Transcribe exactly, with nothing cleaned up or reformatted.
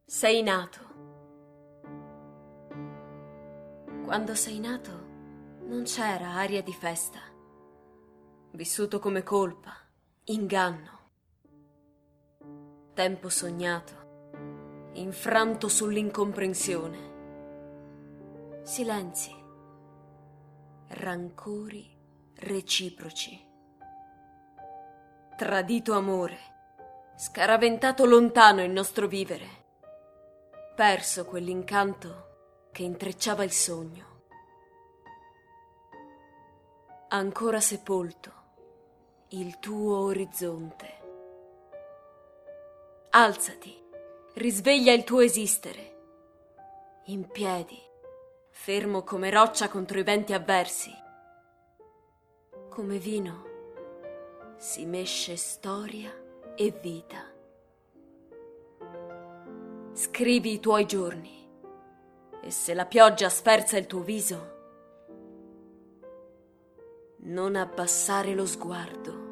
Sei nato. Quando sei nato non c'era aria di festa. Vissuto come colpa, inganno. Tempo sognato, infranto sull'incomprensione. Silenzi, rancori reciproci. Tradito amore, scaraventato lontano il nostro vivere. Perso quell'incanto che intrecciava il sogno. Ancora sepolto il tuo orizzonte. Alzati, risveglia il tuo esistere. In piedi, fermo come roccia contro i venti avversi. Come vino si mesce storia e vita. Scrivi i tuoi giorni e se la pioggia sferza il tuo viso, non abbassare lo sguardo.